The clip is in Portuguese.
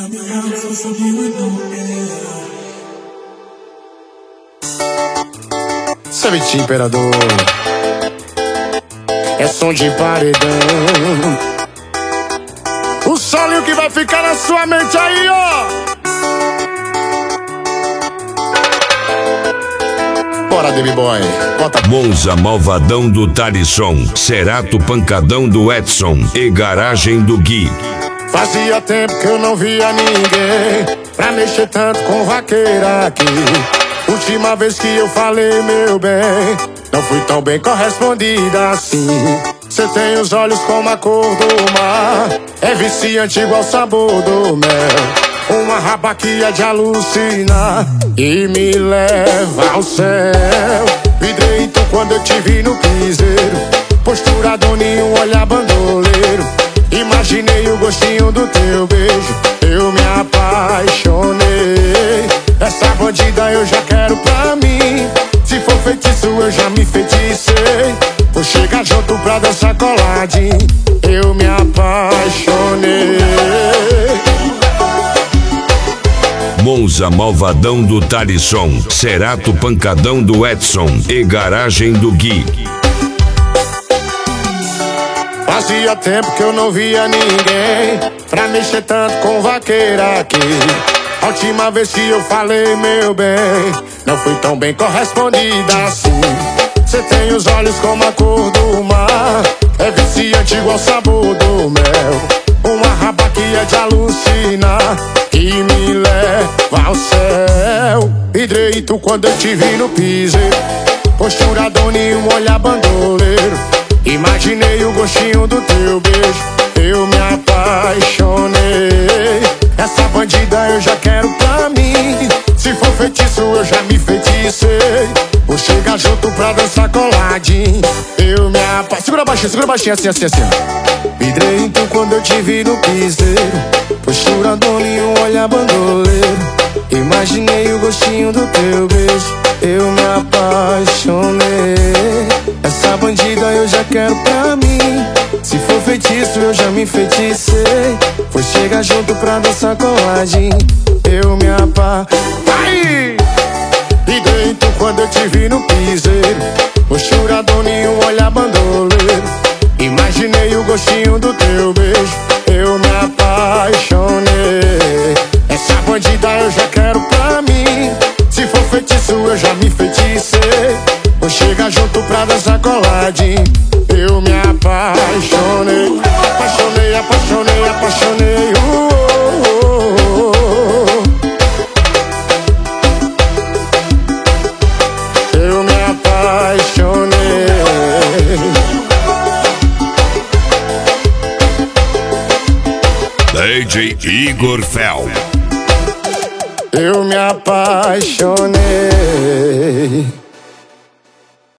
Savete Imperador, é som de paredão. O solinho que vai ficar na sua mente aí, ó. Bora, Baby Boy, bota. Monza Malvadão do Talisson, Cerato Pancadão do Edson e Garagem do Gui. Fazia tempo que eu não via ninguém pra mexer tanto com vaqueira aqui. Última vez que eu falei, meu bem, não fui tão bem correspondida assim. Cê tem os olhos como a cor do mar, é viciante igual o sabor do mel. Uma raba que é de alucinar e me leva ao céu. Vidrei então quando eu te vi no piseiro, postura doninho, olhar bandoleiro. Imaginei o gostinho do teu beijo, eu me apaixonei. Essa bandida eu já quero pra mim, se for feitiço eu já me feticei. Vou chegar junto pra dançar coladinho, eu me apaixonei. Monza Malvadão do Talisson, Cerato Pancadão do Edson e Garagem do Gui. Fazia tempo que eu não via ninguém pra mexer tanto com vaqueira aqui. A última vez que eu falei, meu bem, não fui tão bem correspondida assim. Cê tem os olhos como a cor do mar, é viciante igual o sabor do mel. Uma raba que é de alucinar e me leva ao céu. Vidrei tu quando eu te vi no piseiro, postura doninho, olhar bandoleiro. Imaginei o gostinho do teu beijo, eu me apaixonei. Essa bandida eu já quero pra mim, se for feitiço eu já me feticei. Vou chegar junto pra dançar coladinho, eu me apaixonei. Segura baixinho assim, assim, assim. Vidrei então quando eu te vi no piseiro, postura doninho, olhar bandoleiro. Imaginei o gostinho do teu beijo, eu me apaixonei. Essa bandida eu já quero pra mim, se for feitiço eu já me feticei. Vou chegar junto pra dançar coladinho, eu me apaixonei. E dentro quando eu te vi no piseiro, postura doninho, olhar bandoleiro. Imaginei o gostinho do teu beijo, eu me apaixonei. Essa bandida eu já quero pra mim, se for feitiço eu já me feticei. Vou chegar junto pra dançar coladinho, eu me apaixonei. Apaixonei, apaixonei, apaixonei. Eu me apaixonei. DJ Igor Fel. Eu me apaixonei.